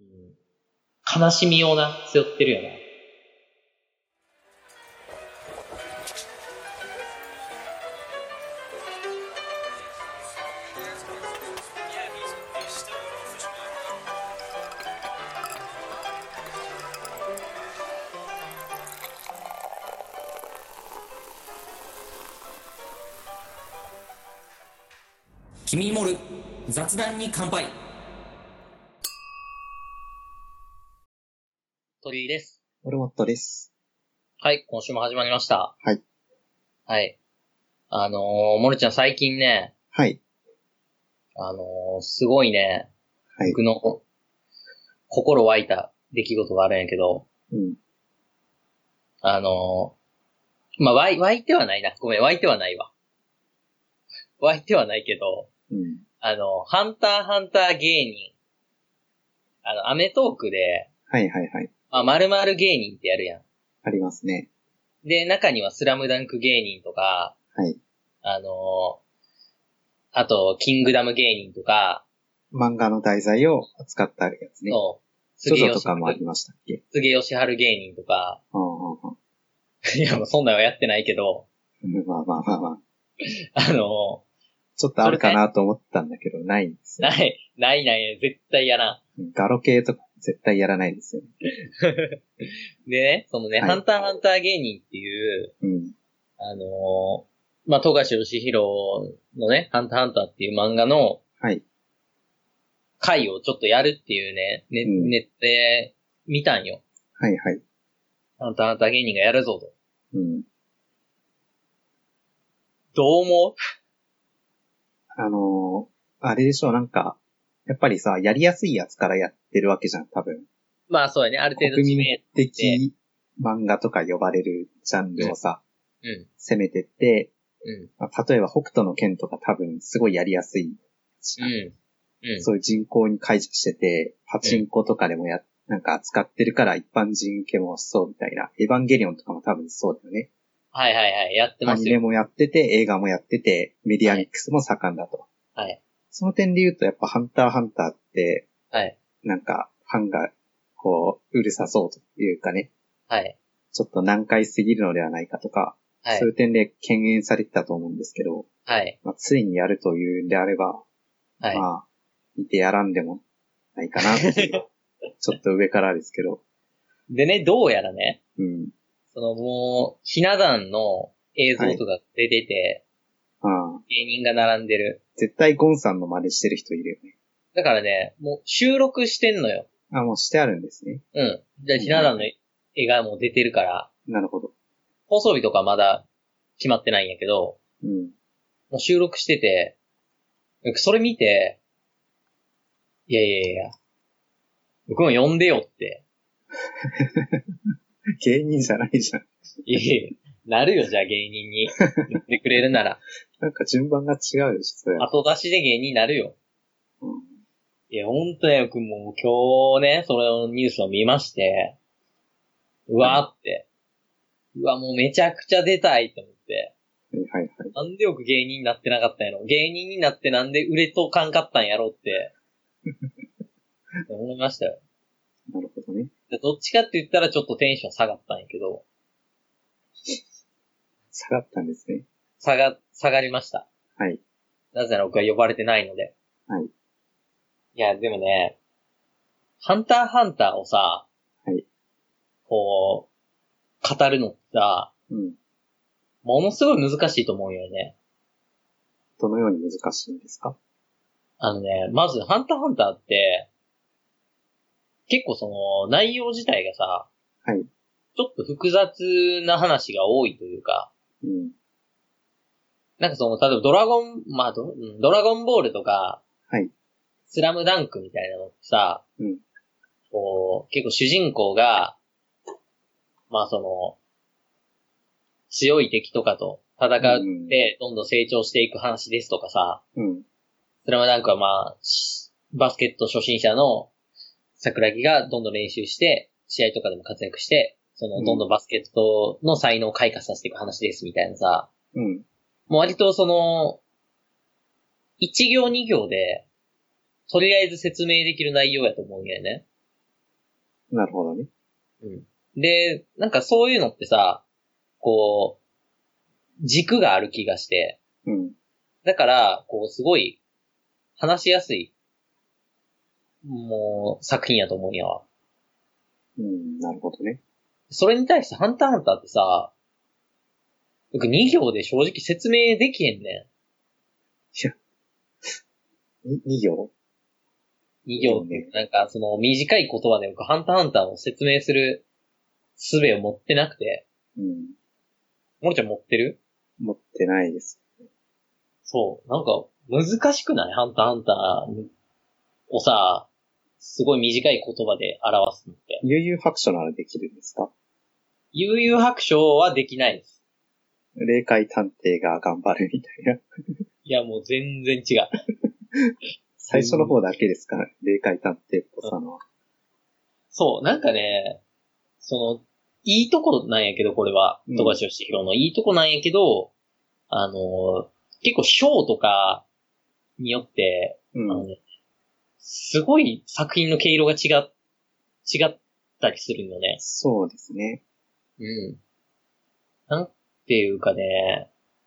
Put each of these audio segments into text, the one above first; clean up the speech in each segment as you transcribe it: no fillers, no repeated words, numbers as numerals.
悲しみをな、背負ってるよな。 君に盛る雑談に乾杯。 鳥居です。 モルモットです。 はい、今週も始まりました。 はい。 はい。モルちゃん最近ね、 はい。 すごいね、 はい。 僕の心湧いた出来事があるんやけど、 うん。 湧いてはないな。ごめん、湧いてはないわ。湧いてはないけど、 うん。 ハンターハンター芸人、アメトークで、 はいはいはい。 〇〇芸人ってやるやん。 ありますね。 で、中にはスラムダンク芸人とか、 はい。 あと、キングダム芸人とか、 漫画の題材を扱ったやつね。 そう。 ジョジョとかもありましたっけ？ 杉吉春芸人とか、いや、もうそんなんはやってないけど、 まあまあまあまあ。 あのちょっとあるかなと思ったんだけど、ないんですよ。 ない、絶対やらん。 ガロ系とか絶対やらないですよね。 でね、そのね、 はいハンターハンター芸人っていう、 うん。 富樫義弘のね、ハンターハンターっていう漫画のはい。 回をちょっとやるっていうね、 うんネットで見たんよ。 はいはい。 ハンターハンター芸人がやるぞと。 うん。 どう思う？ あれでしょ、なんか、やっぱりさ、やりやすいやつからやってるわけじゃん、多分。 まあそうやね、ある程度国民的漫画とか呼ばれるジャンルをさ、攻めてって、例えば北斗の拳とか多分すごいやりやすい。そういう人口に解除してて、パチンコとかでもなんか扱ってるから一般人受けもそうみたいな。エヴァンゲリオンとかも多分そうだよね。 はいはいはい、やってますよ。 アニメもやってて、映画もやってて、メディアミックスも盛んだと。 はい。 その点で言うとやっぱハンターハンターって、 はい。 なんかファンがこう、うるさそうというかね。 はい。 ちょっと難解すぎるのではないかとか、はい、そういう点で敬遠されてたと思うんですけど、 はい。 ついにやるというんであれば、はい。まあ、見てやらんでもないかなっていう、ちょっと上からですけど。 でね、どうやらね、 うん。 もう、ひな壇の映像とか出てて、はい、芸人が並んでる。 絶対ゴンさんの真似してる人いるよね。 だからね、もう収録してんのよ。 もうしてあるんですね。 うん。じゃあひな壇の絵がもう出てるから。 なるほど。 放送日とかまだ決まってないんやけど、もう収録してて、それ見て、いや、僕も呼んでよって。 芸人じゃないじゃん。 なるよ、じゃあ芸人に。言ってくれるなら。 なんか順番が違うでしょ、それ。 後出しで芸人になるよ。いや、ほんとね、僕もう今日ね、それのニュースを見まして、うわーって。うわ、もうめちゃくちゃ出たいと思って。 はい。 なんで僕芸人になってなかったんやろ。芸人になってなんで売れとかんかったんやろって。思いましたよ。 なるほどね。 どっちかって言ったらちょっとテンション下がったんやけど。 下がったんですね。 下がりました。 はい。 なぜなら僕は呼ばれてないので。 はい。 いや、でもね、ハンターハンターをさ、 はい。 こう、語るのってさ、ものすごい難しいと思うよね。 どのように難しいんですか？ まず、ハンターハンターって、結構その、内容自体がさ、 はい。 ちょっと複雑な話が多いというか、なんかその、例えばドラゴンボールとか、 はい。 スラムダンクみたいなのってさ、こう、結構主人公が、強い敵とかと戦ってどんどん成長していく話ですとかさ、スラムダンクはバスケット初心者の桜木がどんどん練習して、試合とかでも活躍して、どんどんバスケットの才能を開花させていく話ですみたいなさ、もう割と一行二行で、とりあえず説明できる内容やと思うんだよね。 なるほどね。 うん。で、なんかそういうのってさ、こう、軸がある気がして。 うん。 だから、こう、すごい、話しやすい、もう、作品やと思うんやわ。 なるほどね。 それに対してハンターハンターってさ、僕2行で正直説明できへんねいや、2行 ?2 行って、なんかその短い言葉で僕ハンターハンターを説明する術を持ってなくて。 うん。 もろちゃん持ってる？ 持ってないです。 そう。なんか、難しくない？ハンターハンターをさ、すごい短い言葉で表すのって。 悠々白書ならできるんですか？ 悠々白書はできないです。 霊界探偵が頑張るみたいな。 いや、もう全然違う。 最初の方だけですから、霊界探偵っぽさの。 そう、なんかね、いいとこなんやけど、これは、富樫義弘のいいとこなんやけど、結構賞とかによって、すごい作品の毛色が違ったりするよね。 そうですね。 うん。なんていうかね、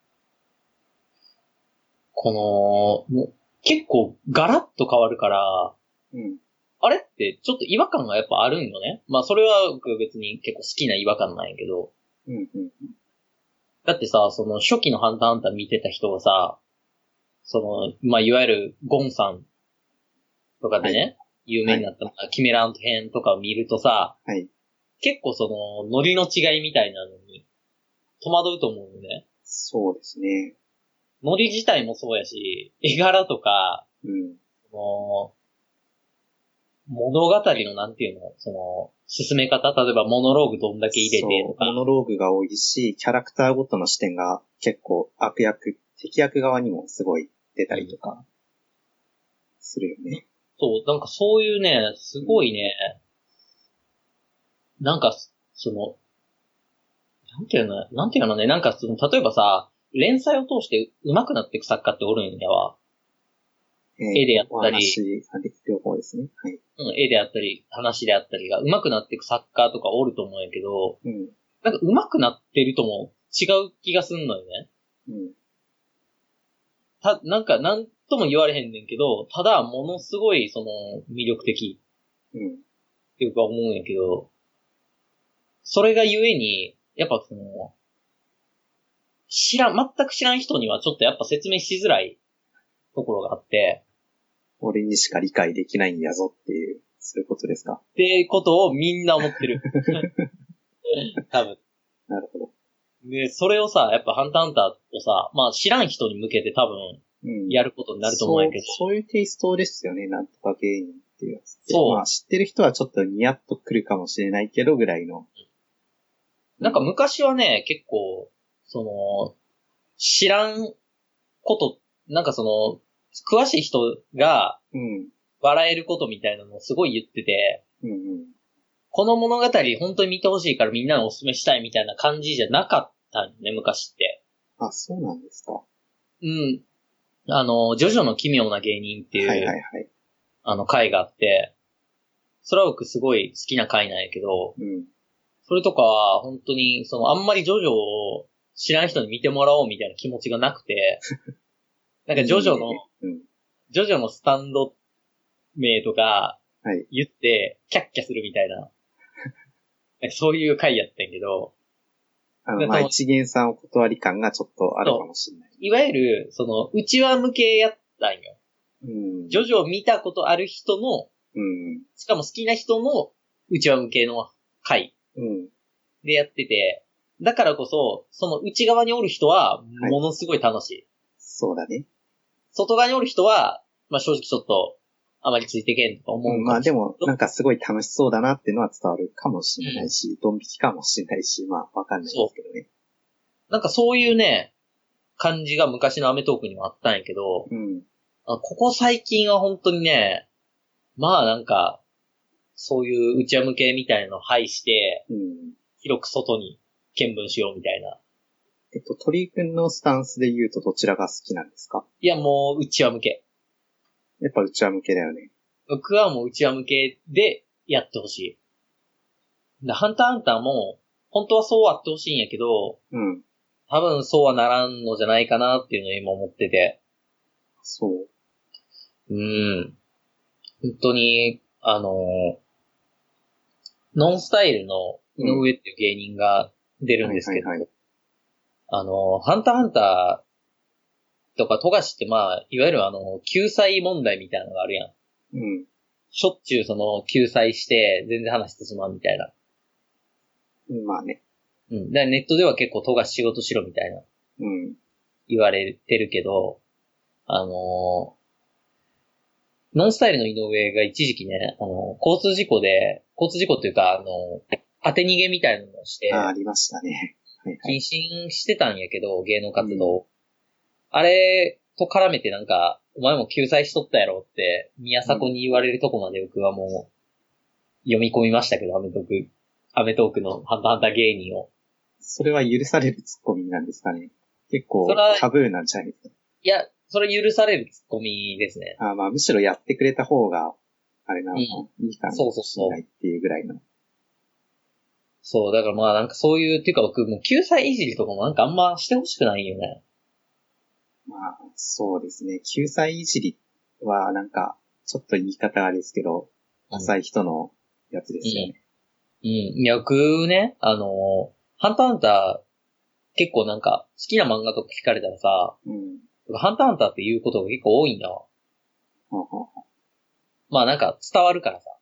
結構ガラッと変わるから、あれってちょっと違和感がやっぱあるんよね。まあそれは僕別に結構好きな違和感なんやけど。だってさ、その初期のハンターハンター見てた人がさ、まあいわゆるゴンさんとかでね、はい、有名になった、キメラント編とかを見るとさ、 はい、 結構ノリの違いみたいなのに戸惑うと思うよね。 そうですね。 ノリ自体もそうやし、絵柄とか、物語のなんていうの、進め方、例えばモノローグどんだけ入れてとか。 モノローグが多いし、キャラクターごとの視点が結構敵役側にもすごい出たりとか、するよね。 そう、なんかそういうね、すごいね、なんか、なんていうのね、なんか例えばさ、連載を通して上手くなっていく作家っておるんやわ。絵であったり、 両方ですね。はい。 絵であったり、話であったりが上手くなっていく作家とかおると思うんやけど、なんか上手くなってるとも違う気がすんのよね。なんか、なんとも言われへんねんけど、ただ、ものすごい、魅力的。っていうか思うんやけど、それがゆえに、やっぱ全く知らん人にはちょっとやっぱ説明しづらいところがあって、 俺にしか理解できないんやぞっていう、そういうことですか？ ってことをみんな思ってる。多分。 なるほど。 で、それをさ、やっぱハンターハンターをさ、まあ知らん人に向けて多分、やることになると思うんやけど、 そういうテイストですよね、なんとか芸人っていうやつ。そう。まあ知ってる人はちょっとニヤッとくるかもしれないけどぐらいの。 なんか昔はね、結構、知らんこと、なんか詳しい人が、笑えることみたいなのをすごい言ってて、この物語本当に見てほしいからみんなにお勧めしたいみたいな感じじゃなかったんね、昔って。 あ、そうなんですか。 ジョジョの奇妙な芸人っていう、回があって、それは僕すごい好きな回なんやけど、それとかは本当に、あんまりジョジョを知らん人に見てもらおうみたいな気持ちがなくて、なんかジョジョのスタンド名とか言ってキャッキャするみたいな、そういう回やったんやけど、 まあ一元さんお断り感がちょっとあるかもしれない。 いわゆる、内輪向けやったんよ。ジョジョを見たことある人の、しかも好きな人の内輪向けの回でやってて、だからこそ、その内側におる人は、ものすごい楽しい。 そうだね。 外側におる人は、まあ正直ちょっと、あまりついてけんと思う。 まあでも、なんかすごい楽しそうだなっていうのは伝わるかもしれないし、ドン引きかもしれないし、まあわかんないですけどね。 なんかそういうね、感じが昔のアメトークにもあったんやけど、ここ最近は本当にね、まあなんか、そういう内輪向けみたいなのを排して、広く外に見聞しようみたいな。 鳥居くんのスタンスで言うとどちらが好きなんですか？ いやもう内輪向け。 やっぱ内輪向けだよね。 僕はもう内輪向けでやってほしい。 で、ハンターハンターも、本当はそうあってほしいんやけど、 うん。 多分そうはならんのじゃないかなっていうのを今思ってて。 そう。 本当に、ノンスタイルの井上っていう芸人が出るんですけど、ハンターハンターとか富樫ってまあ、いわゆる救済問題みたいなのがあるやん。 うん。 しょっちゅうその救済して全然話してしまうみたいな。 まあね。 うん。だからネットでは結構富樫仕事しろみたいな。 うん。 言われてるけど、ノンスタイルの井上が一時期ね、交通事故っていうか、当て逃げみたいなのをして、 ありましたね。 はいはい、謹慎してたんやけど、芸能活動。うん、あれと絡めてなんか、お前も救済しとったやろって、宮迫に言われるとこまで僕はもう、読み込みましたけど、アメトークのハンターハンター芸人を。 それは許されるツッコミなんですかね。結構タブーなんじゃないですか。 いや、それ許されるツッコミですね。 まあむしろやってくれた方が、あれなのか、いいかもしれないっていうぐらいの。 そう、だからまあなんかそういう、っていうか僕もう救済いじりとかもなんかあんましてほしくないよね。 まあ、そうですね。救済いじりはなんか、ちょっと言い方あれですけど、浅い人のやつですよね。 いや、僕ね、ハンターハンター、結構なんか、好きな漫画とか聞かれたらさ、ハンターハンターって言うことが結構多いんだわ。まあなんか伝わるからさ。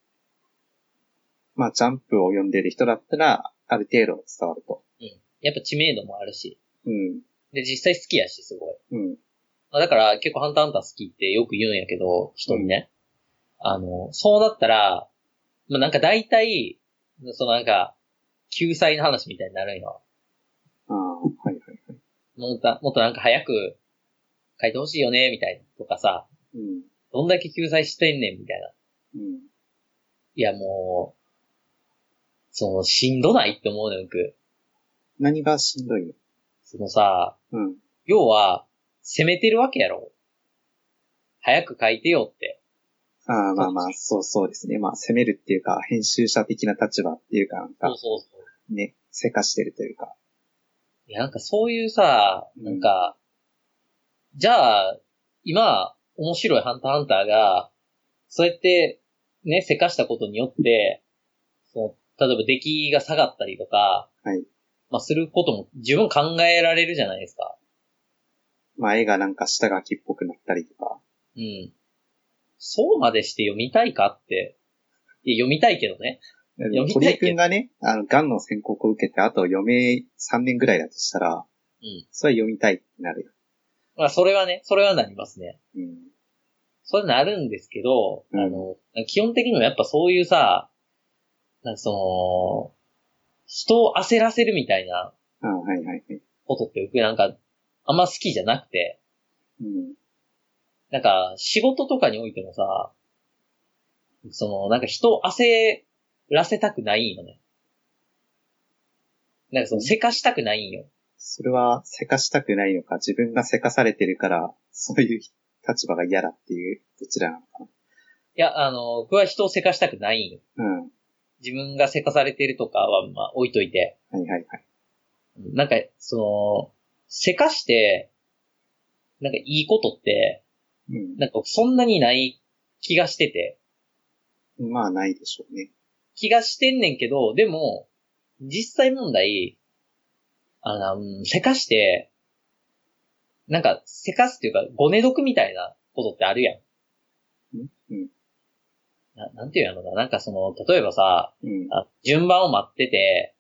まあジャンプを読んでる人だったら、ある程度伝わると。 やっぱ知名度もあるし。 うん。 で、実際好きやし、すごい。 うん。 まあ、だから結構ハンターハンター好きってよく言うんやけど、人にね。そうだったら、まあなんか大体、そのなんか、救済の話みたいになるんよ。 はいはいはい。 もっとなんか早く書いてほしいよね、みたいな。とかさ。どんだけ救済してんねん、みたいな。いやもう、しんどないって思うね、僕。 何がしんどいの？ そのさ、要は、攻めてるわけやろ。早く書いてよって。 まあまあ、そうですね。まあ、攻めるっていうか、編集者的な立場っていうか、なんか、 そうね、せかしてるというか。 いや、なんかそういうさ、なんか、じゃあ、今、面白いハンターハンターが、そうやって、ね、せかしたことによって、例えば出来が下がったりとか、まあ、することも十分考えられるじゃないですか。 まあ、絵がなんか下書きっぽくなったりとか。 そうまでして読みたいかって。いや、読みたいけどね。 鳥居くんがね、癌の宣告を受けて、あと余命3年ぐらいだとしたら、それは読みたいってなるよ。 まあ、それはなりますね。それなるんですけど、基本的にはやっぱそういうさ、なんか人を焦らせるみたいな、ことって僕なんか、あんま好きじゃなくて、なんか、仕事とかにおいてもさ、なんか人を焦らせたくないんよね。なんかせかしたくないんよ。 それは、せかしたくないのか、自分がせかされてるから、そういう立場が嫌だっていう、どちらなのかな。いや、僕は人をせかしたくないんよ。自分がせかされてるとかは、まあ、置いといて。なんか、せかして、なんかいいことって、なんかそんなにない気がしてて。 まあ、ないでしょうね。 気がしてんねんけど、でも、実際問題、せかして、なんか、せかすっていうか、ごね毒みたいなことってあるやん。なんていうのかな、なんか例えばさ、順番を待ってて、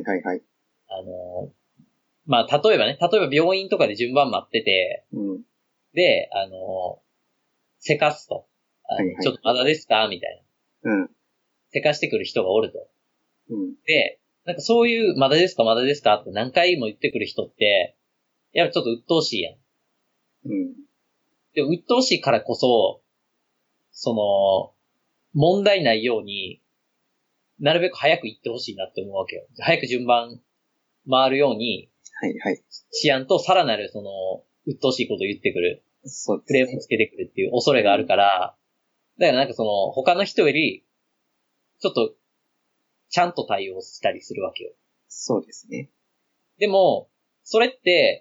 まあ、例えば病院とかで順番待ってて、で、せかすと。ちょっとまだですかみたいな。せかしてくる人がおると。で、なんかそういう、まだですかって何回も言ってくる人って、やっぱちょっと鬱陶しいやん。でも鬱陶しいからこそ、問題ないように、なるべく早く言ってほしいなって思うわけよ。早く順番回るように、しやんとさらなる鬱陶しいことを言ってくる。クレームをつけてくるっていう恐れがあるから、だからなんか他の人より、ちょっとちゃんと対応したりするわけよ。 そうですね。 でも、それって、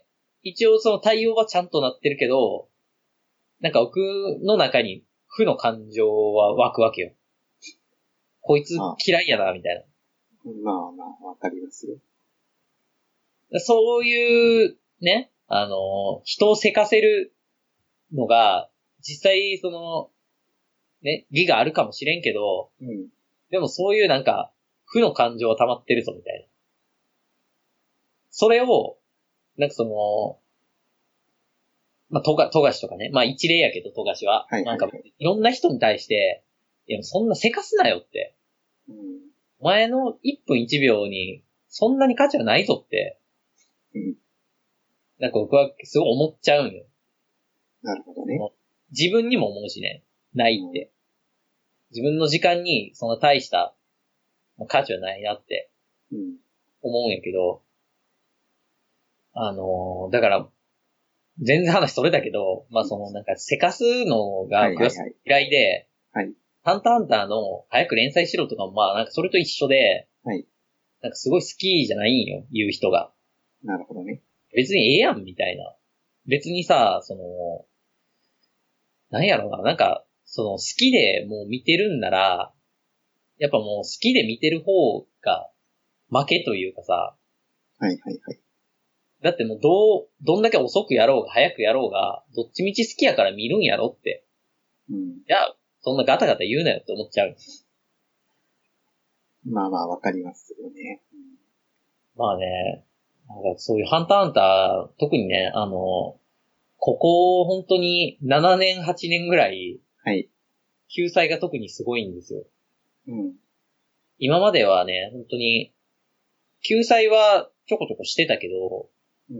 一応その対応はちゃんとなってるけど、なんか僕の中に負の感情は湧くわけよ。こいつ嫌いやな、みたいな。 まあまあ、わかりますよ。 そういう、ね、人をせかせるのが、実際その、ね、義があるかもしれんけど、うん、でもそういうなんか、負の感情は溜まってるぞ、みたいな。それを、なんかその、まあ、富樫とかね。まあ、一例やけど、富樫は。はいはいはい、なんか、いろんな人に対して、いや、そんなせかすなよって。うん、お前の1分1秒に、そんなに価値はないぞって。うん、なんか僕はすごい思っちゃうんよ。 なるほどね。 自分にも思うしね。ないって。うん、自分の時間に、そんな大した価値はないなって、思うんやけど、だから、全然話それだけど、まあそのなんかせかすのが嫌いで、はい。ハンターハンターの早く連載しろとかもまあなんかそれと一緒で、はい。なんかすごい好きじゃないんよ、言う人が。 なるほどね。 別にええやん、みたいな。別にさ、その、なんやろな、なんか、その好きでもう見てるんなら、やっぱもう好きで見てる方が負けというかさ、 はいはいはい。 だってもうどんだけ遅くやろうが早くやろうが、どっちみち好きやから見るんやろって。うん。じゃあ、そんなガタガタ言うなよって思っちゃう。 まあまあわかりますよね。 まあね、なんかそういうハンターハンター、特にね、ここ本当に7年、8年ぐらい、はい。救済が特にすごいんですよ。うん。今まではね、本当に、救済はちょこちょこしてたけど、うん。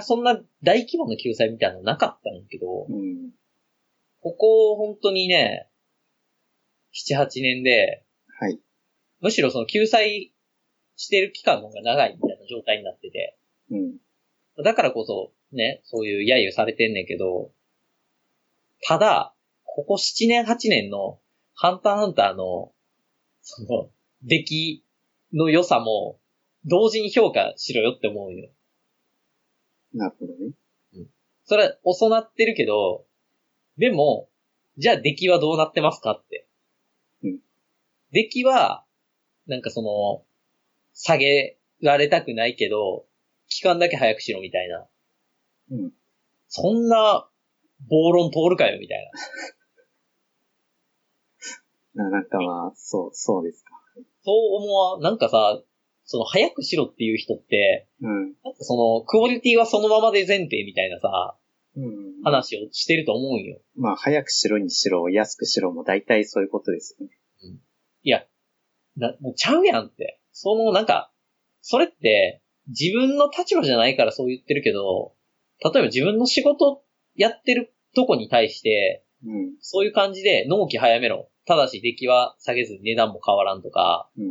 そんな大規模な救済みたいなのなかったんやけど、うん。ここ本当にね、7、8年で、はい。むしろその救済してる期間の方が長いみたいな状態になってて、うん。だからこそ、ね、そういう揶揄されてんねんけど、ただ、ここ7年8年のハンターハンターの、その、出来の良さも、同時に評価しろよって思うよ。 なるほどね。 うん。それは遅なってるけど、でも、じゃあ出来はどうなってますかって。うん。出来は、なんかその、下げられたくないけど、期間だけ早くしろみたいな。うん。そんな、暴論通るかよみたいな。なんかまあ、そうですか。 そう思わ、なんかさ、その早くしろっていう人って、うん。なんかその、クオリティはそのままで前提みたいなさ、うん。話をしてると思うんよ。 まあ、早くしろにしろ、安くしろも大体そういうことですよね。 うん。いや、もうちゃうやんって。その、なんか、それって、自分の立場じゃないからそう言ってるけど、例えば自分の仕事やってるとこに対して、うん、そういう感じで納期早めろ。ただし出来は下げずに値段も変わらんとか、うん、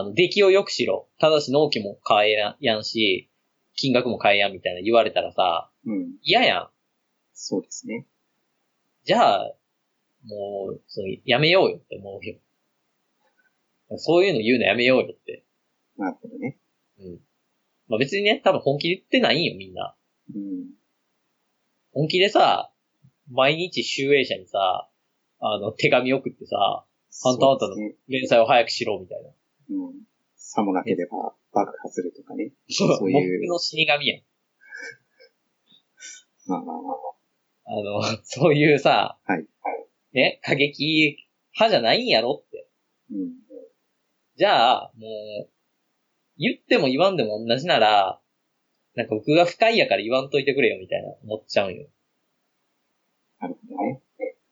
出来を良くしろ。ただし納期も変えやんし、金額も変えやんみたいな言われたらさ、うん、嫌やん。 そうですね。 じゃあ、もう、やめようよって思うよ。そういうの言うのやめようよって。 なるほどね。 うん。まあ別にね、多分本気で言ってないんよ、みんな。うん。本気でさ、毎日集英社にさ、手紙送ってさ、ハンターハンターの連載を早くしろ、みたいな。 うん。さもなければ爆破するとかね。 そういう。僕の死神やん。 まあまあまあ。そういうさ、はい。ね、過激派じゃないんやろって。うん。じゃあ、もう、言っても言わんでも同じなら、なんか僕が不快やから言わんといてくれよみたいな思っちゃうんよ。 なるほどね。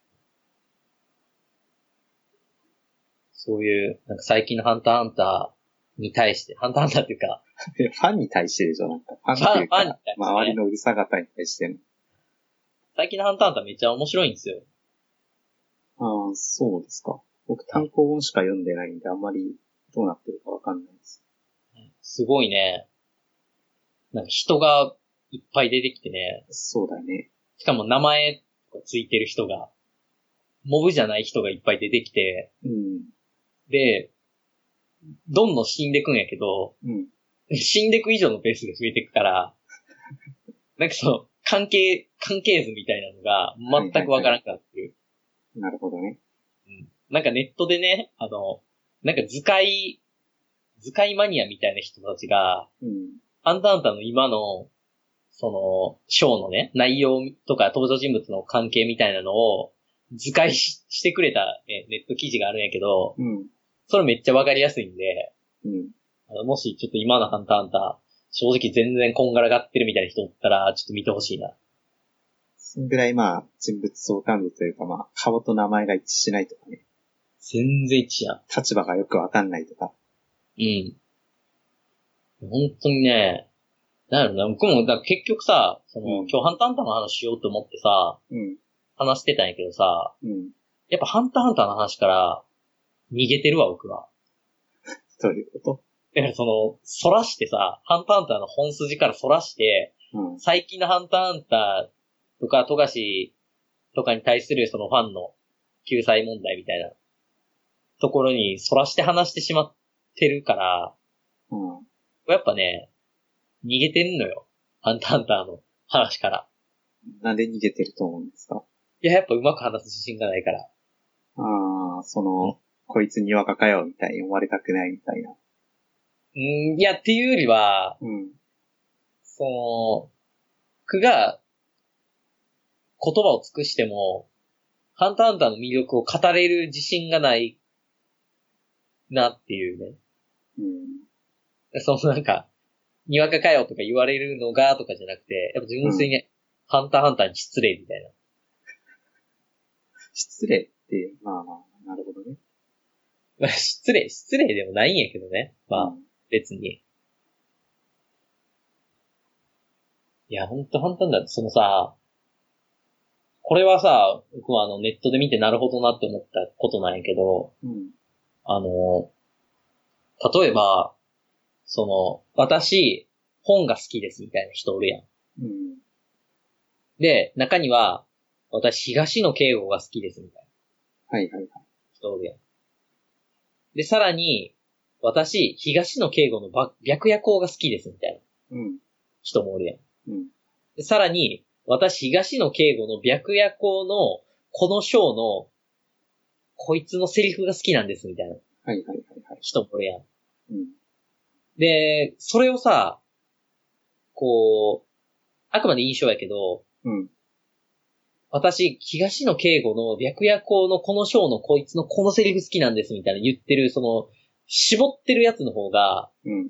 そういう、なんか最近のハンターハンターに対して、ハンターハンターっていうか、 ファンに対してでしょ、なんか。ファンっていうか、ファンに対して、ね、周りのうるさ方に対しての。 最近のハンターハンターめっちゃ面白いんですよ。 ああ、そうですか。僕単行本しか読んでないんで、あんまりどうなってるかわかんないです。 すごいね。なんか人がいっぱい出てきてね。 そうだね。 しかも名前がついてる人が、モブじゃない人がいっぱい出てきて、うん、で、 どんどん死んでくんやけど、死んでく以上のペースで増えてくから、なんか関係図みたいなのが全くわからなくなってる。 なるほどね。 なんかネットでね、なんか図解マニアみたいな人たちが、ハンターハンターの今の、ショーのね、内容とか登場人物の関係みたいなのを図解してくれた、ね、ネット記事があるんやけど、それめっちゃわかりやすいんで、もしちょっと今のハンターハンター、正直全然こんがらがってるみたいな人おったら、ちょっと見てほしいな。 そんぐらい人物相関図というか顔と名前が一致しないとかね。 全然一致やん。 立場がよくわかんないとか。 本当にね、なんやろな、僕も、結局さ、今日ハンターハンターの話しようと思ってさ、話してたんやけどさ、やっぱハンターハンターの話から逃げてるわ、僕は。 どういうこと？ だから反らしてさ、ハンターハンターの本筋から反らして、最近のハンターハンターとか、富樫とかに対するそのファンの救済問題みたいなところに反らして話してしまってるから、やっぱね、逃げてんのよ。ハンターハンターの話から。 なんで逃げてると思うんですか？ いや、やっぱうまく話す自信がないから。 こいつにわかかよみたいに思われたくないみたいな。 いや、っていうよりは、僕が言葉を尽くしても、ハンターハンターの魅力を語れる自信がないなっていうね。なんか、にわかかよとか言われるのがとかじゃなくて、やっぱ純粋にハンターハンターに失礼みたいな。 失礼って、なるほどね。 失礼でもないんやけどね。別に。いや、ほんとハンターハンターさ、これはさ、僕はネットで見てなるほどなって思ったことなんやけど、例えば、私、本が好きですみたいな人おるやん。で、中には、私、東野圭吾が好きですみたいな。人おるやん。で、さらに、私、東野圭吾の白夜行が好きですみたいな。人もおるやん。で、さらに、私、東野圭吾の白夜行の、この章の、こいつのセリフが好きなんですみたいな。人もおるやん。で、それをさ、あくまで印象やけど、私、東野圭吾の白夜行のこの章のこいつのこのセリフ好きなんですみたいな言ってる、絞ってるやつの方が、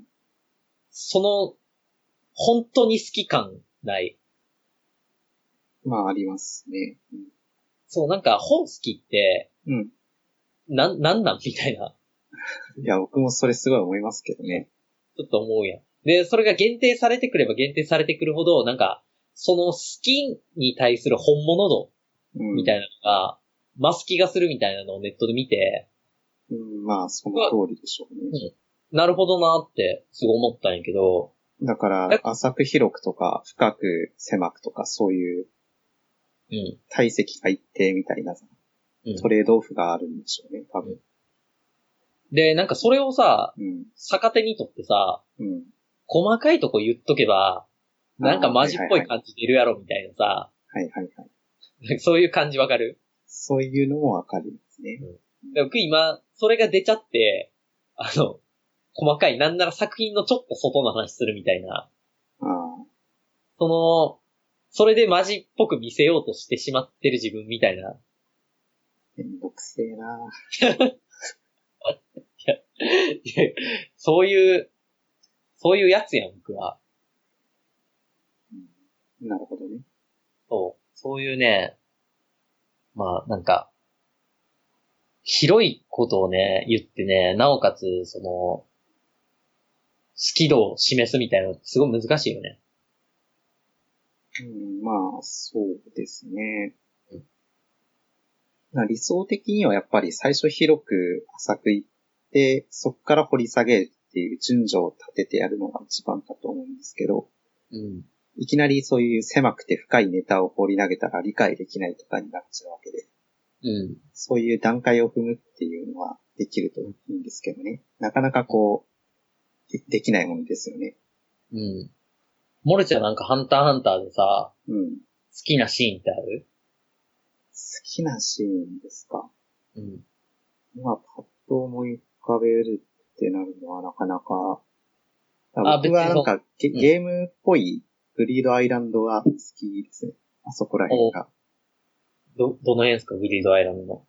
本当に好き感ない。 ありますね。 そう、なんか本好きって、なんみたいな。 いや、僕もそれすごい思いますけどね。 ちょっと思うやん。で、それが限定されてくれば限定されてくるほど、なんか、好きに対する本物度みたいなのが、増す気がするみたいなのをネットで見て、 その通りでしょうね。 なるほどなってすごい思ったんやけど。 だから、浅く広くとか、深く狭くとか、そういう、体積が一定みたいな、トレードオフがあるんでしょうね、多分。 で、なんかそれをさ、逆手にとってさ、細かいとこ言っとけば、なんかマジっぽい感じ出るやろみたいなさ。そういう感じわかる？ そういうのもわかりますね。 僕今、それが出ちゃって、細かい、なんなら作品のちょっと外の話するみたいな。それでマジっぽく見せようとしてしまってる自分みたいな。 めんどくせえなそういうやつやん、僕は。 なるほどね。 そういうね、なんか、広いことをね、言ってね、なおかつ、好き度を示すみたいなのすごい難しいよね。 そうですね。理想的にはやっぱり最初広く浅くいって、そこから掘り下げるっていう順序を立ててやるのが一番だと思うんですけど、いきなりそういう狭くて深いネタを放り投げたら理解できないとかになっちゃうわけで、そういう段階を踏むっていうのはできるといいんですけどね。なかなかこう、できないものですよね。 うん。モルちゃんなんかハンターハンターでさ、好きなシーンってある？ 好きなシーンですか？ うん。 まあ、パッと思い浮かべるってなるのはなかなか、僕はなんかゲームっぽいグリードアイランドが好きですね。あそこら辺が。 どの辺ですか、グリードアイランドの。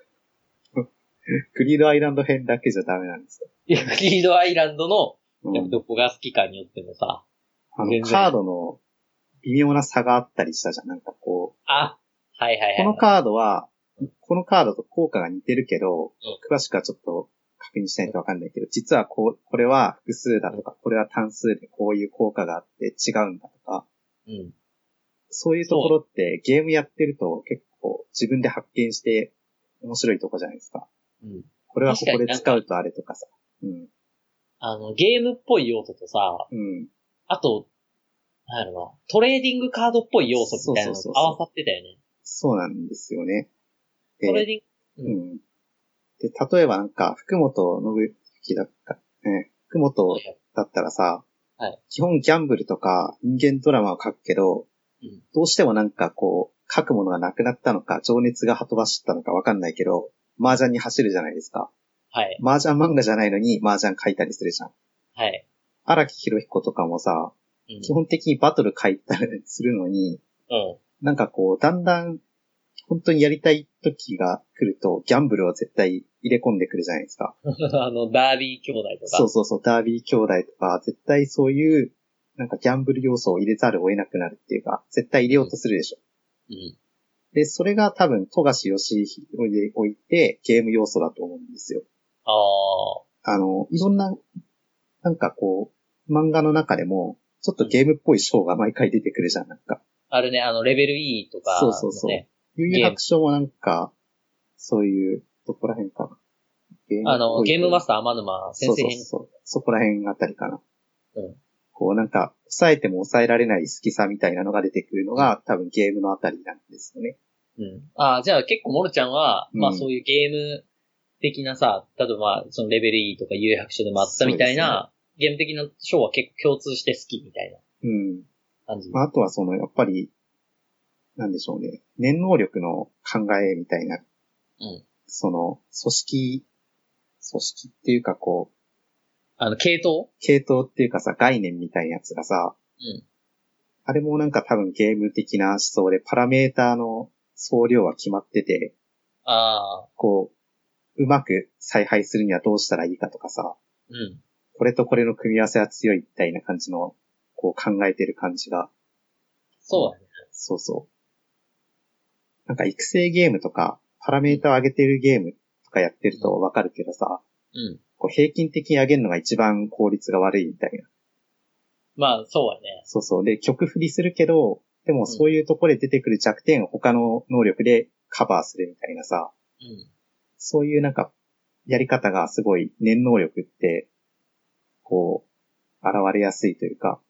グリードアイランド編だけじゃダメなんですよ。 いや、グリードアイランドの、どこが好きかによってもさ。 カードの微妙な差があったりしたじゃん。なんかこう。 はいはいはい。 このカードと効果が似てるけど、詳しくはちょっと確認しないとわかんないけど、実はこれは複数だとか、これは単数でこういう効果があって違うんだとか、そういうところってゲームやってると結構自分で発見して面白いとこじゃないですか。これはここで使うとあれとかさ。 ゲームっぽい要素とさ、あと、なんやろな、トレーディングカードっぽい要素みたいなのが合わさってたよね。 そうなんですよね。 トレーディング、 で、例えばなんか、福本信之だったらさ、基本ギャンブルとか人間ドラマを書くけど、どうしてもなんかこう、書くものがなくなったのか、情熱がはとばしったのかわかんないけど、麻雀に走るじゃないですか。麻雀漫画じゃないのに麻雀書いたりするじゃん。荒木博彦とかもさ、基本的にバトル書いたりするのに、なんかこう、だんだん、本当にやりたい時が来ると、ギャンブルを絶対入れ込んでくるじゃないですか。 ダービー兄弟とか。 そう、ダービー兄弟とか、絶対そういう、なんかギャンブル要素を入れざるを得なくなるっていうか、絶対入れようとするでしょ。で、それが多分、富樫義弘において、ゲーム要素だと思うんですよ。いろんな、なんかこう、漫画の中でも、ちょっとゲームっぽい章が毎回出てくるじゃん、なんか。 あるね、レベル E とか、 そう。悠々白書もなんか、そういう、どこら辺かな。 ゲームマスター天沼先生編。 そこら辺あたりかな。こうなんか、抑えても抑えられない好きさみたいなのが出てくるのが、多分ゲームのあたりなんですよね。 じゃあ結構モルちゃんは、まあそういうゲーム的なさ、例えばそのレベル E とか悠々白書でもあったみたいな、ゲーム的な章は結構共通して好きみたいな感じ。 あとはやっぱり、なんでしょうね。念能力の考えみたいな、組織っていうかこう、 系統っていうかさ、概念みたいなやつがさ、あれもなんか多分ゲーム的な思想で、パラメーターの総量は決まってて、こう、うまく采配するにはどうしたらいいかとかさ、これとこれの組み合わせは強いみたいな感じの、こう考えてる感じが。 そうだね。 そう。なんか育成ゲームとか、パラメータを上げてるゲームとかやってるとわかるけどさ、こう平均的に上げるのが一番効率が悪いみたいな。 まあ、そうだね。 そう。で、曲振りするけど、でもそういうところで出てくる弱点を他の能力でカバーするみたいなさ、そういうなんか、やり方がすごい念能力って、こう、現れやすいというか、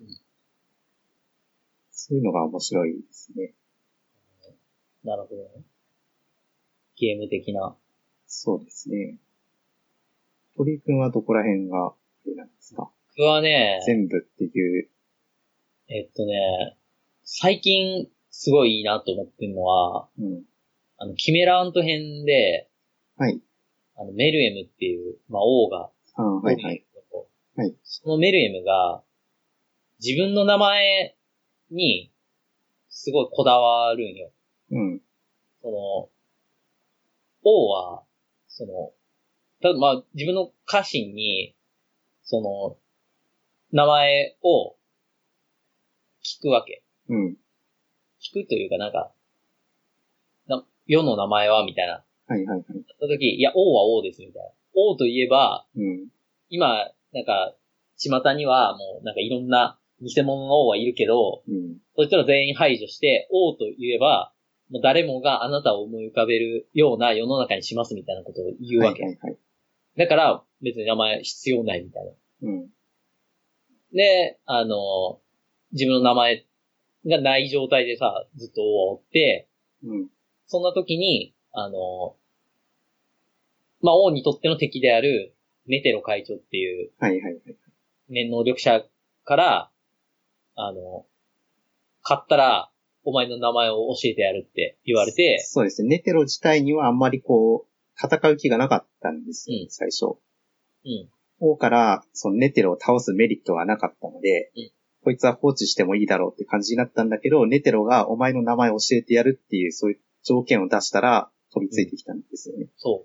そういうのが面白いですね。 なるほどね。ゲーム的な。 そうですね。鳥居くんはどこら辺が、なんですか？ 僕はね、 全部っていう。 最近すごいいいなと思ってるのは、キメラアント編で、メルエムっていう、まあ、王が、そのメルエムが、自分の名前に、すごいこだわるんよ。王は、まあ、自分の家臣に、名前を聞くわけ。聞くというか、なんか、世の名前はみたいな。った時、いや、王は王です、みたいな。王といえば、今、なんか、巷にはもう、なんかいろんな偽物の王はいるけど、そいつら全員排除して、王といえば、もう誰もがあなたを思い浮かべるような世の中にしますみたいなことを言うわけ。だから、別に名前必要ないみたいな。で、自分の名前がない状態でさ、ずっと王を追って、そんな時に、 まあ王にとっての敵であるネテロ会長っていう、 はいはいはい。 念能力者から、勝ったら、お前の名前を教えてやるって言われて。 そうですね。ネテロ自体にはあんまりこう、戦う気がなかったんですよ、最初。 うん。 王から、そのネテロを倒すメリットはなかったので、こいつは放置してもいいだろうって感じになったんだけど、ネテロがお前の名前を教えてやるっていう、そういう条件を出したら、飛びついてきたんですよね。 そう。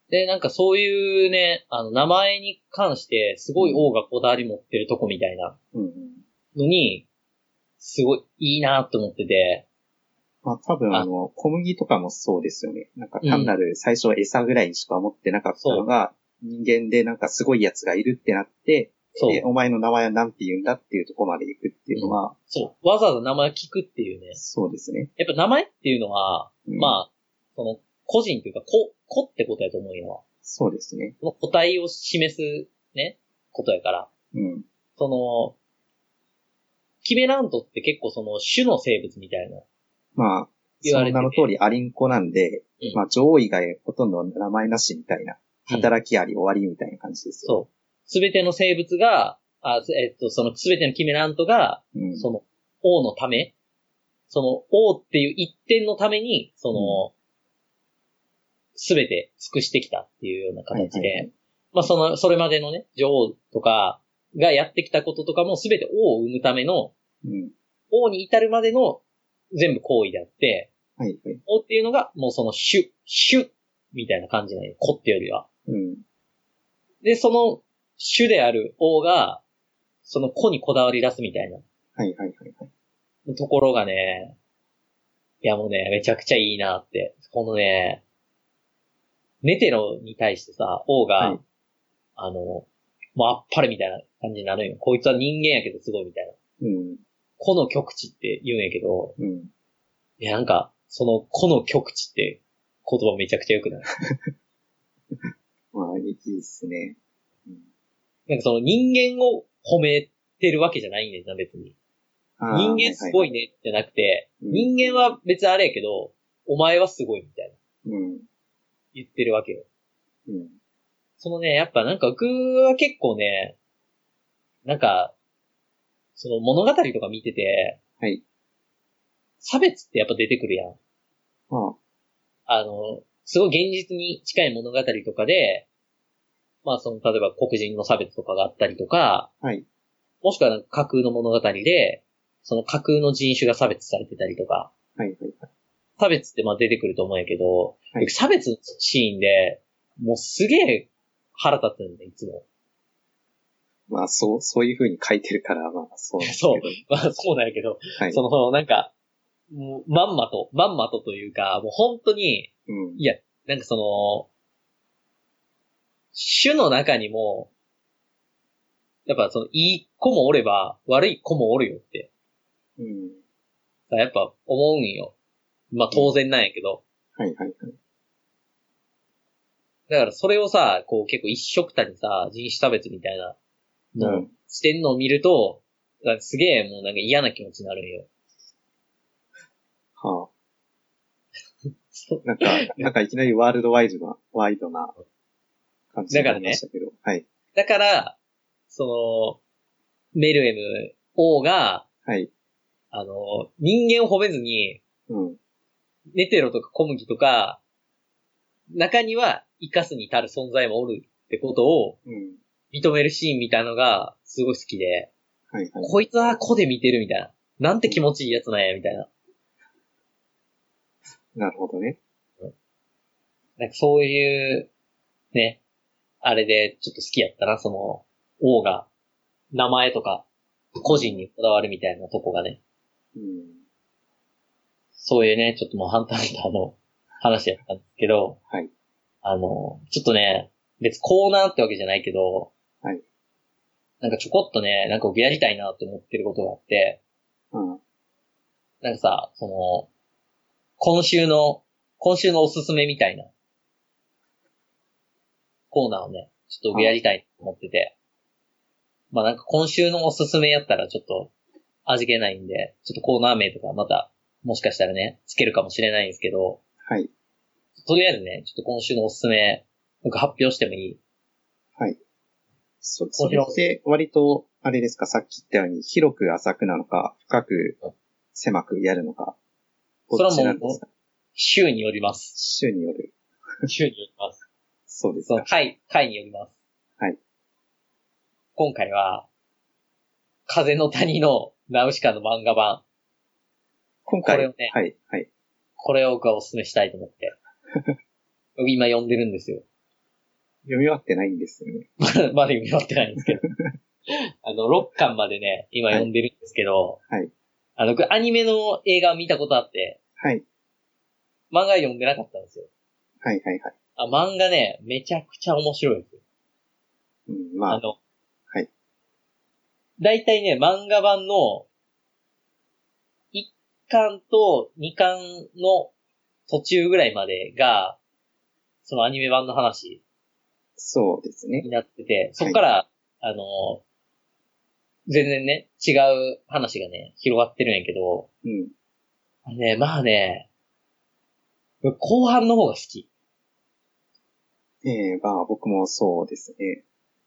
で、なんかそういうね、名前に関して、すごい王がこだわり持ってるとこみたいなのに、すごいいいなって思ってて。 まあ多分小麦とかもそうですよね。なんか単なる最初は餌ぐらいにしか思ってなかったのが、人間でなんかすごいやつがいるってなって、で、お前の名前はなんて言うんだっていうところまで行くっていうのは、 そう。わざわざ名前を聞くっていうね。 そうですね。 やっぱ名前っていうのは、まあ、その、個人というか、子ってことやと思うよ。 そうですね。 その個体を示すね、ことやから。その、キメラントって結構その種の生物みたいな。 まあ、その名の通りアリンコなんで、まあ女王以外ほとんど名前なしみたいな、働きあり終わりみたいな感じですよ。 そう。すべての生物が、そのすべてのキメラントが、その王のため、その王っていう一点のために、その、すべて尽くしてきたっていうような形で、まあそれまでのね、女王とかがやってきたこととかもすべて王を生むための、王に至るまでの全部行為であって、王っていうのがもうその種みたいな感じなんよ。子ってよりは。で、その種である王が、その子にこだわり出すみたいな。ところがね、いやもうね、めちゃくちゃいいなって。このね、ネテロに対してさ、王が、もうあっぱれみたいな感じになるんよ。こいつは人間やけどすごいみたいな。子の極致って言うんやけど、いやなんか、その子の極致って言葉めちゃくちゃ良くないまあ、いいですね。 なんかその人間を褒めてるわけじゃないんだよな、別に。人間すごいねってなくて、人間は別にあれやけど、お前はすごいみたいな。言ってるわけよ。そのね、やっぱなんか僕は結構ね、なんか、その物語とか見てて、差別ってやっぱ出てくるやん。すごい現実に近い物語とかで、まあその、例えば黒人の差別とかがあったりとか、もしくはなんか架空の物語で、その架空の人種が差別されてたりとか、差別ってまあ出てくると思うんやけど、差別のシーンで、もうすげえ腹立つんだよ、いつも。 まあそういう風に書いてるから、まあそうなんですけど。 そう、まあそうなんやけど、そのなんか、もうまんまとというか、もう本当に、いや、なんかその、種の中にも、やっぱその、いい子もおれば、悪い子もおるよって。やっぱ思うんよ。まあ当然なんやけど。だからそれをさ、こう結構一色たにさ、人種差別みたいなの、してんのを見ると、すげえもうなんか嫌な気持ちになるんよ。 なんかいきなりワールドワイドな感じになりましたけど。 だから、その、メルエム王が、人間を褒めずに、ネテロとか小麦とか、中には生かすに至る存在もおるってことを、認めるシーンみたいなのが、すごい好きで、こいつは子で見てるみたいな。なんて気持ちいいやつなんや、みたいな。 なるほどね。 なんかそういう、ね、あれでちょっと好きやったな、その、王が、名前とか、個人にこだわるみたいなとこがね。そういうね、ちょっともうハンターハンターの話やったんですけど、ちょっとね、別コーナーってわけじゃないけど、なんかちょこっとね、なんか僕やりたいなって思ってることがあって、なんかさ、その、今週のおすすめみたいなコーナーをね、ちょっと僕やりたいと思ってて、まあなんか今週のおすすめやったらちょっと味気ないんで、ちょっとコーナー名とかまたもしかしたらね、つけるかもしれないんですけど、 とりあえずね、ちょっと今週のおすすめ、僕発表してもいい？ はい。それって割と、あれですか、さっき言ったように、広く浅くなのか、深く狭くやるのか、 どっちなんですか？週によります。 週による。 週によります。 そうですか。 回によります。 はい。 今回は、風の谷のナウシカの漫画版。 今回これをね、はい、はい。 これを僕はお勧めしたいと思って。今読んでるんですよ。 読み終わってないんですよね。 まだ読み終わってないんですけど。6巻までね、今読んでるんですけど、 はい。 アニメの映画を見たことあって、 はい。 漫画読んでなかったんですよ。 はいはいはい。 漫画ね、めちゃくちゃ面白いですよ。 うん、まあ。はい。 だいたいね、漫画版の1巻と2巻の途中ぐらいまでが、そのアニメ版の話。 そうですね。 になってて、そこから、はい、全然ね、違う話がね、広がってるんやけど、 うん。 まあね、後半の方が好き。 まあ僕もそうですね。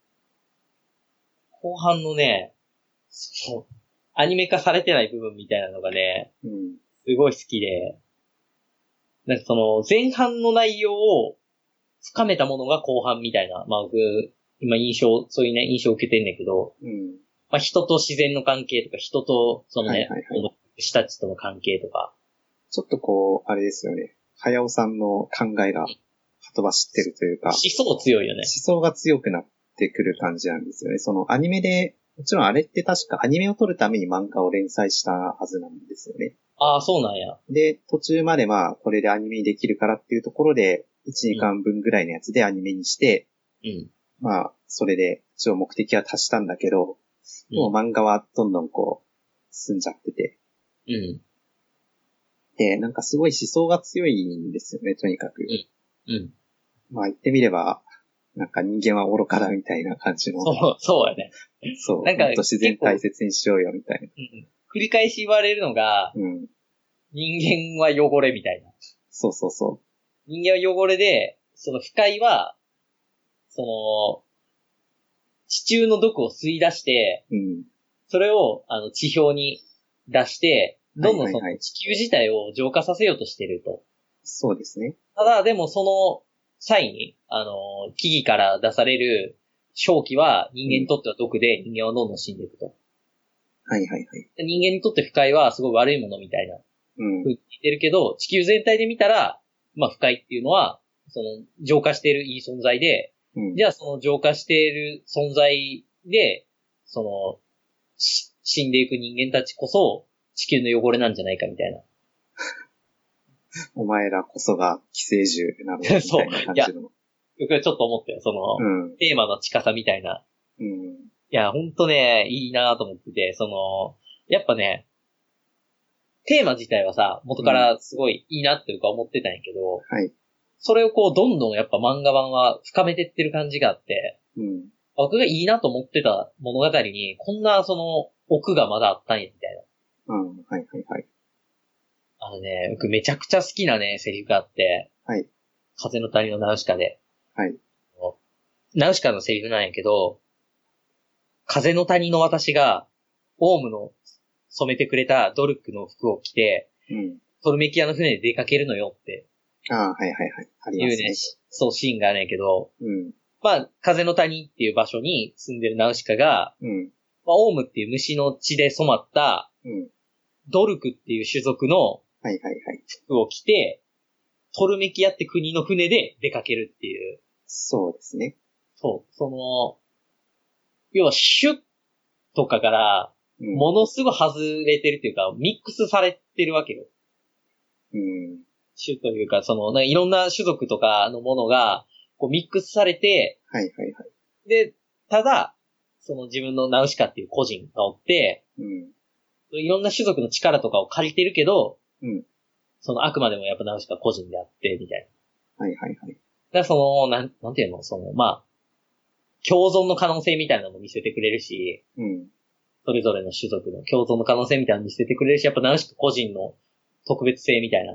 後半のね、アニメ化されてない部分みたいなのがね、 うん、 すごい好きで、なんかその前半の内容を深めたものが後半みたいな、まあ僕、今そういうね、印象を受けてんだけど、 うん、 まあ人と自然の関係とか、人とそのね、 はいはいはい、 虫たちとの関係とか。 ちょっとこう、あれですよね。早尾さんの考えが、はとばしってるというか。 思想強いよね。 思想が強くなってくる感じなんですよね。そのアニメで、もちろんあれって確かアニメを撮るために漫画を連載したはずなんですよね。 ああ、そうなんや。 で、途中までまあ、これでアニメにできるからっていうところで、1、2巻分ぐらいのやつでアニメにして、 うん。 まあ、それで一応目的は達したんだけど、もう漫画はどんどんこう、進んじゃってて。 うん。 で、なんかすごい思想が強いんですよね、とにかく。 うん。うん。 まあ言ってみれば、なんか人間は愚かだみたいな感じの。 そうやね。 そう。なんか、もっと自然大切にしようよみたいな。 うん。繰り返し言われるのが、 うん。 人間は汚れみたいな。 そうそうそう。 人間は汚れで、その不快は、その、地中の毒を吸い出して、 うん。 それを、地表に出して、どんどんその地球自体を浄化させようとしてると。 そうですね。 ただ、でもその際に、木々から出される瘴気は人間にとっては毒で、人間はどんどん死んでいくと。 はいはいはい。 人間にとって不快はすごい悪いものみたいな。 うん。 言ってるけど、地球全体で見たら、まあ不快っていうのは、その浄化しているいい存在で、 うん、 じゃあその浄化している存在で、その、死んでいく人間たちこそ地球の汚れなんじゃないかみたいな。 お前らこそが寄生獣なのみたいな感じの。 僕はちょっと思ったよ、その、テーマの近さみたいな。 うん。 いや、ほんとね、いいなと思ってて、その、やっぱね、テーマ自体はさ、元からすごいいいなって僕は思ってたんやけど、 はい。 それをこう、どんどんやっぱ漫画版は深めてってる感じがあって、 うん。 僕がいいなと思ってた物語に、こんなその、奥がまだあったんや、みたいな。うん、はいはいはい。 僕めちゃくちゃ好きなね、セリフがあって、 はい。 風の谷のナウシカで。 はい。 ナウシカのセリフなんやけど、風の谷の私が、オウムの染めてくれたドルックの服を着て、 うん。 トルメキアの船で出かけるのよって。 ああ、はいはいはい。ありますね。 そう、シーンがあるんやけど、 うん。 まあ、風の谷っていう場所に住んでるナウシカが、 うん。 まあ、オウムっていう虫の血で染まった、 うん。 ドルクっていう種族の、 はいはいはい。 服を着て、トルメキアって国の船で出かけるっていう。 そうですね。 そう。その、要は種とかから、ものすごい外れてるっていうか、ミックスされてるわけよ。 うん。 種というか、その、いろんな種族とかのものが、こうミックスされて、 はいはいはい。 で、ただ、その自分のナウシカっていう個人がおって、 うん。 いろんな種族の力とかを借りてるけど、 うん。 そのあくまでもやっぱナウシカ個人であって、みたいな。はいはいはい。 だからその、なんていうの、その、まあ、共存の可能性みたいなのも見せてくれるし、 うん。 それぞれの種族の共存の可能性みたいなのも見せてくれるし、やっぱナウシカ個人の特別性みたいな。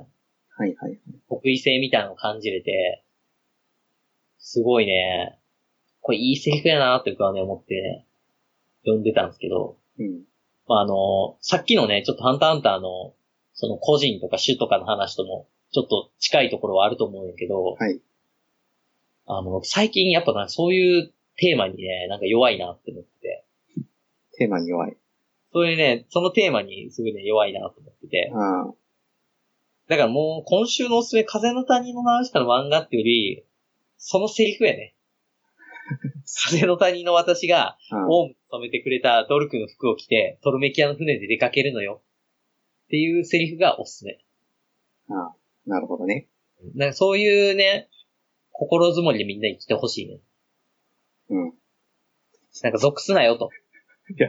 はいはいはい。 特異性みたいなのを感じれて、すごいね、これいいセリフやなって僕はね、思ってね、読んでたんですけど、 うん。 まあさっきのね、ちょっとハンターハンターの、その個人とか種とかの話とも、ちょっと近いところはあると思うんやけど、 はい。 最近やっぱなんかそういうテーマにね、なんか弱いなって思ってて。 テーマに弱い。 そういうね、そのテーマにすごいね、弱いなと思ってて。 ああ。 だからもう今週のおすすめ、風の谷のナウシカの漫画っていうより、そのセリフやね。風の谷の私が、オウムと染めてくれたドルクの服を着て、トルメキアの船で出かけるのよ。っていうセリフがおすすめ。 ああ、なるほどね。 なんかそういうね、心づもりでみんなに来てほしいね。 うん。 なんか属すなよと。 いや、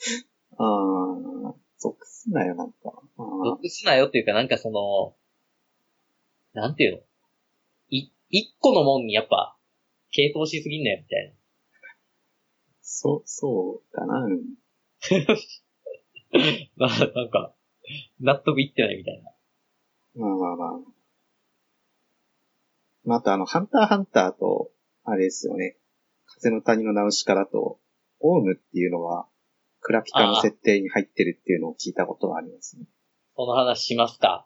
属すなよ、なんか。 属すなよっていうか、なんかなんていうの一個のもんにやっぱ、傾倒しすぎんなよ、みたいな。 そうかな。 なんか、納得いってないみたいな。 あとハンターハンターと、あれですよね。風の谷のナウシカだと、オウムっていうのは、クラピカの設定に入ってるっていうのを聞いたことがありますね。 その話しますか。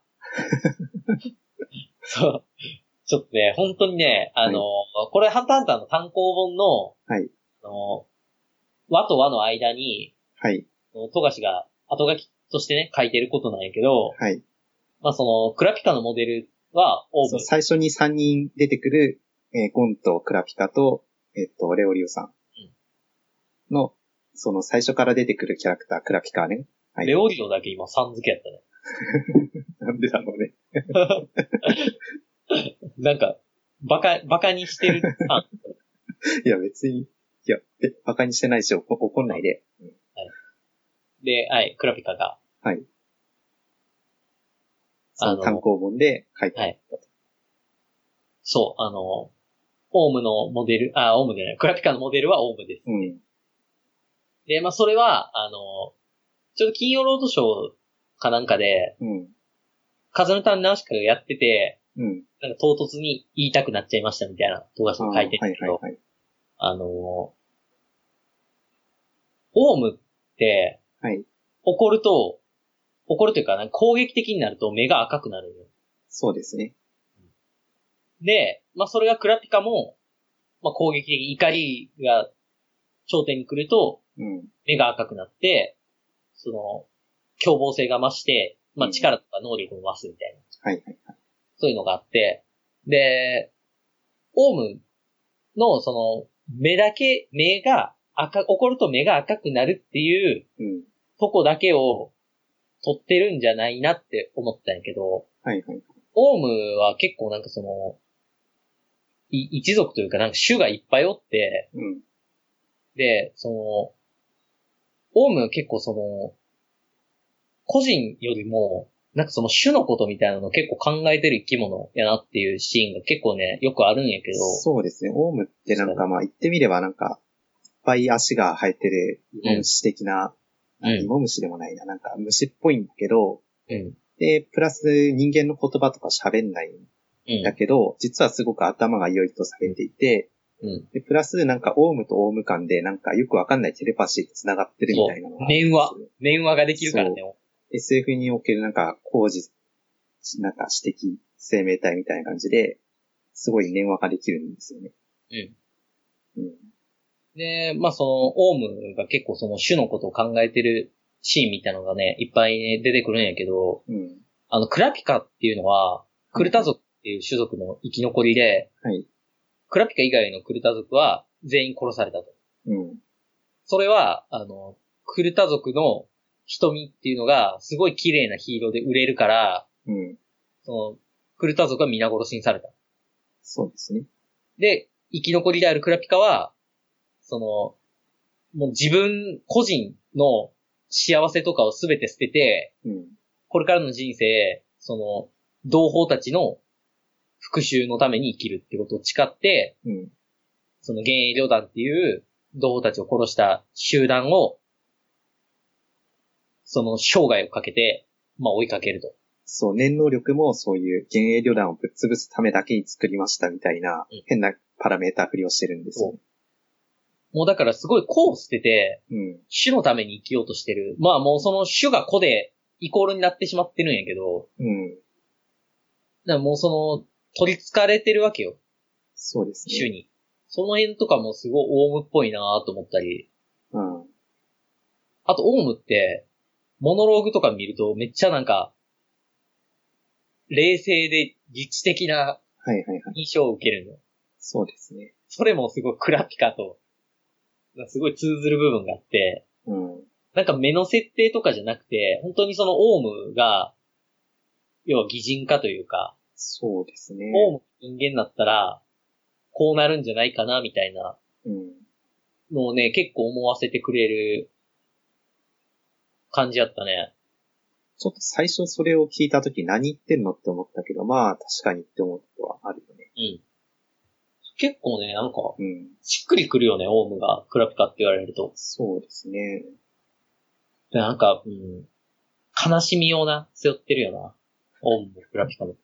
そう。ちょっとね、本当にね、これハンターハンターの単行本の、 はい。 和と和の間に、 はい。 富樫が後書きとしてね、書いてることなんやけど、 はい。 まあクラピカのモデルはオウム。 最初に3人出てくる、ゴンとクラピカと、レオリオさんの、その最初から出てくるキャラクター、クラピカね。 はい。レオリオだけ今さん付けやったね。 なんでだろうね。 なんか、バカにしてる。 いや、別に、バカにしてないし、怒んないで。 はい。で、はい、クラピカが。 はい。その単行本で書いてあった。はい。 そう、オウムのモデル、オウムじゃない、クラピカのモデルはオウムです。うん。で、まあ、それは、ちょっと金曜ロードショーかなんかで、うん。風の谷ナウシカがやってて、うん。なんか唐突に言いたくなっちゃいましたみたいな、富樫が書いてるんだけど、はいはいはい、オウムって、はい。怒るというか、攻撃的になると目が赤くなるよ。 そうですね。 で、まあ、それがクラピカも、まあ、攻撃的、怒りが頂点に来ると、うん。目が赤くなって、凶暴性が増して、まあ、力とか能力も増すみたいな。はいはいはい。そういうのがあって、で、オウムの目が怒ると目が赤くなるっていう、うん。とこだけを取ってるんじゃないなって思ったんやけど、はいはい。オウムは結構なんか一族というかなんか種がいっぱいおって、うん。で、オウムは結構個人よりも、なんか種のことみたいなのを結構考えてる生き物やなっていうシーンが結構ね、よくあるんやけど。 そうですね。オウムってなんかまあ言ってみればなんか、いっぱい足が生えてる芋虫的な、芋虫でもないな、なんか虫っぽいんだけど、うん、で、プラス人間の言葉とか喋んないんだけど、実はすごく頭が良いとされていて、うん、でプラスなんかオウムとオウム間でなんかよくわかんないテレパシーで繋がってるみたいなのが、 念話ができるからね。 SF におけるなんか工事、なんか指摘生命体みたいな感じで、すごい念話ができるんですよね。 うん。うん。で、まあオウムが結構種のことを考えてるシーンみたいなのがね、いっぱい、ね、出てくるんやけど、うん、クラピカっていうのは、クルタ族っていう種族の生き残りで、はい。クラピカ以外のクルタ族は全員殺されたと。うん。それは、クルタ族の瞳っていうのがすごい綺麗な黄色で売れるから、うん。クルタ族は皆殺しにされた。 そうですね。 で、生き残りであるクラピカは、もう自分個人の幸せとかをすべて捨てて、うん、これからの人生、同胞たちの復讐のために生きるってことを誓って、うん、幻影旅団っていう同胞たちを殺した集団を、生涯をかけて、まあ追いかけると。 そう、念能力もそういう幻影旅団をぶっ潰すためだけに作りましたみたいな、変なパラメータ振りをしてるんですよ。 もうだからすごい個を捨てて、種のために生きようとしてる。まあもうその種が個でイコールになってしまってるんやけど、だからもうその、取り憑かれてるわけよ。 そうですね。 種に。その辺とかもすごいオウムっぽいなと思ったり。あとオウムって、モノローグとか見るとめっちゃなんか、冷静で理知的な印象を受けるの。 そうですね。 それもすごいクラピカと、すごい通ずる部分があって、なんか目の設定とかじゃなくて、本当にそのオウムが、要は擬人化というか、 そうですね。 オウム人間だったら、こうなるんじゃないかな、みたいなのをね、結構思わせてくれる感じやったね。 ちょっと最初それを聞いたとき何言ってんのって思ったけど、まあ確かにって思うことはあるよね。 結構ね、なんか、しっくりくるよね、オウムがクラピカって言われると。 そうですね。 でなんか、悲しみをな、背負ってるよな。オウムもクラピカも。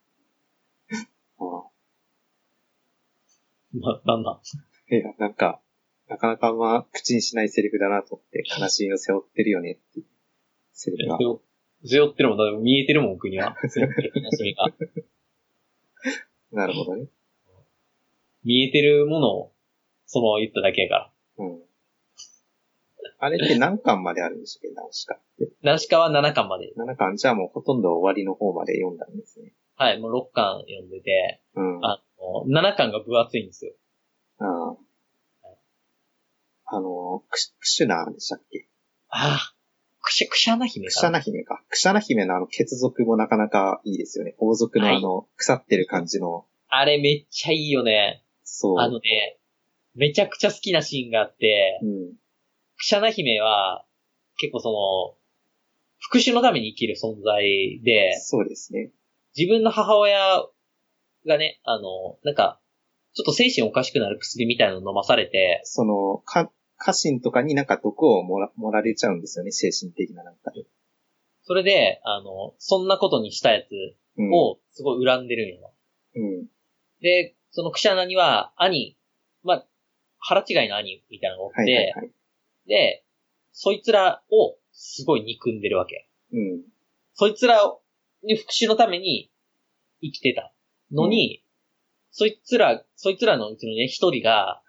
なんだ。 いや、なんか、なかなか口にしないセリフだなと思って、悲しみを背負ってるよねっていうセリフが。 背負ってるもん、だって見えてるもん、僕には。背負ってる悲しみが。 なるほどね。 見えてるものを、そのまま言っただけやから。 あれって何巻まであるんでしたっけ、ナウシカって。 ナウシカは7巻まで。 7巻、じゃあもうほとんど終わりの方まで読んだんですね。 はい、もう6巻読んでて、7巻が分厚いんですよ。 クシュナでしたっけ？ クシャナ姫か。 クシャナ姫か。クシャナ姫の血族もなかなかいいですよね。王族の腐ってる感じの。 あれめっちゃいいよね。 そう。 めちゃくちゃ好きなシーンがあって、クシャナ姫は、結構その、復讐のために生きる存在で、 そうですね。 自分の母親がね、なんか、ちょっと精神おかしくなる薬みたいなの飲まされて、 その、家臣とかになんか毒を盛られちゃうんですよね、精神的ななんかで。 それで、そんなことにしたやつをすごい恨んでるんよ。で、そのクシャナには兄、腹違いの兄みたいなのがおって、で、そいつらをすごい憎んでるわけ。そいつらに復讐のために生きてたのに、そいつらのうちのね、一人が、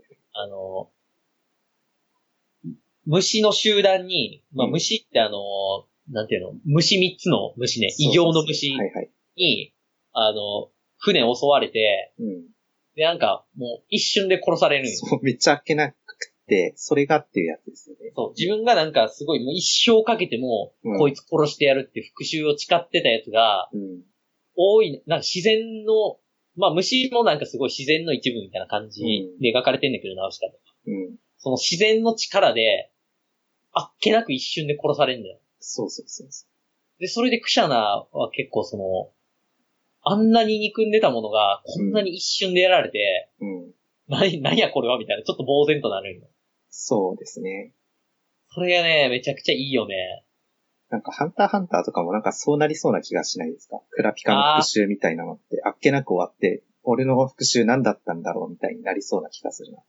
虫の集団に、虫ってなんていうの、虫3つの虫ね、異形の虫に、船襲われて、で、なんか、もう一瞬で殺されるんよ。 そう、めっちゃあっけなくて、それがっていうやつですよね。 そう、自分がなんかすごいもう一生かけても、こいつ殺してやるって復讐を誓ってたやつが、なんか自然の、虫もなんかすごい自然の一部みたいな感じで描かれてんだけど、ナウシカとか。その自然の力で、あっけなく一瞬で殺されるんだよ。 そう。 で、それでクシャナは結構その、あんなに憎んでたものが、こんなに一瞬でやられて、何やこれはみたいな、ちょっと呆然となるんよ。 そうですね。 それがね、めちゃくちゃいいよね。 なんか、ハンターハンターとかもなんかそうなりそうな気がしないですか？クラピカの復讐みたいなのって、あっけなく終わって、俺の復讐何だったんだろうみたいになりそうな気がするな。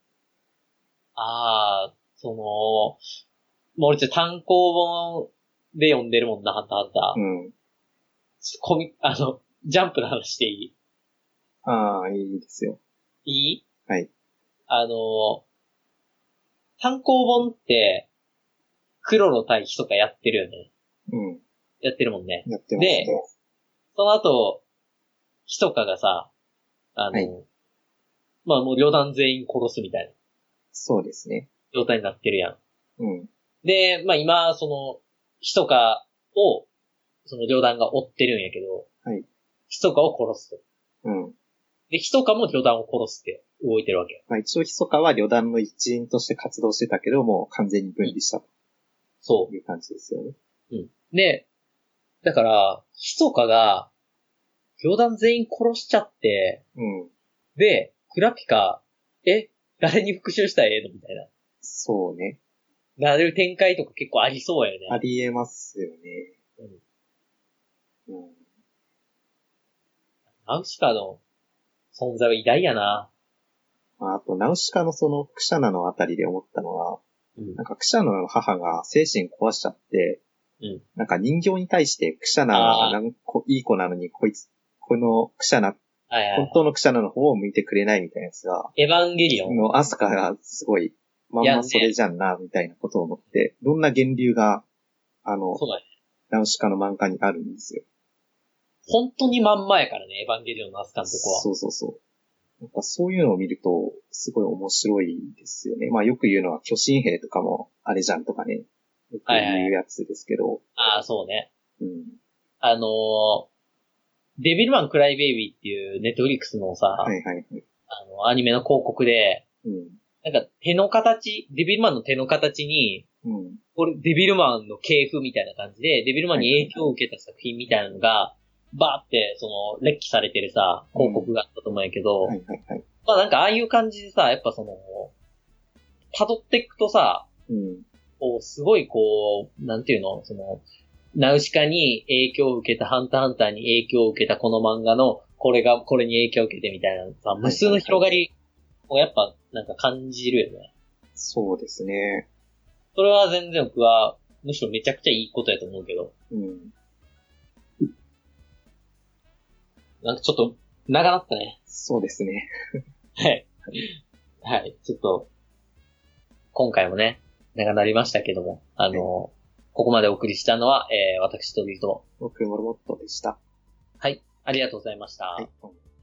もう俺単行本で読んでるもんな、ハンターハンター。ジャンプの話していい？ いいですよ。 いい？ はい。 単行本って、クロロ対比とかやってるよね。やってるもんね。 やってますね。 で、その後、ヒトカがさ、もう旅団全員殺すみたいな。 そうですね。 状態になってるやん。で、今、ヒトカを、その旅団が追ってるんやけど、ヒトカを殺すと。で、ヒトカも旅団を殺すって動いてるわけ。 一応ヒトカは旅団の一員として活動してたけど、もう完全に分離したと。そういう感じですよね。 で、だから、ヒトカが、旅団全員殺しちゃって、で、クラピカ、誰に復讐したらええのみたいな。 そうね。 なる展開とか結構ありそうやよね。 ありえますよね。 ナウシカの存在は偉大やな。 あと、ナウシカのそのクシャナのあたりで思ったのは、なんかクシャナの母が精神壊しちゃって、なんか人形に対してクシャナはいい子なのにこのクシャナ、本当のクシャナの方を向いてくれないみたいなやつが、 エヴァンゲリオンのアスカがすごい、まんまそれじゃんな、みたいなことを思って、どんな源流が、ナウシカの漫画にあるんですよ。 本当にまんまやからね、エヴァンゲリオンのアスカのとこは。 そうそうそう。なんかそういうのを見ると、すごい面白いですよね。まあよく言うのは巨神兵とかもあれじゃんとかね。よく言うやつですけど。 ああ、そうね。デビルマンクライベイビーっていうネットフリックスのさ、アニメの広告で、なんか手の形、デビルマンの手の形に、これデビルマンの系譜みたいな感じで、デビルマンに影響を受けた作品みたいなのが、バーって、列記されてるさ、広告があったと思うんやけど、まあなんかああいう感じでさ、やっぱ辿っていくとさ、こう、すごいこう、なんていうの、ナウシカに影響を受けた、ハンターハンターに影響を受けたこの漫画の、これに影響を受けてみたいなさ、無数の広がりをやっぱなんか感じるよね。 そうですね。 それは全然僕は、むしろめちゃくちゃいいことやと思うけど。なんかちょっと、長なったね。 そうですね。 はい。はい。ちょっと、今回もね、長なりましたけども、ここまでお送りしたのは、私とリーと、 僕、モルモットでした。 はい。ありがとうございました。 はい。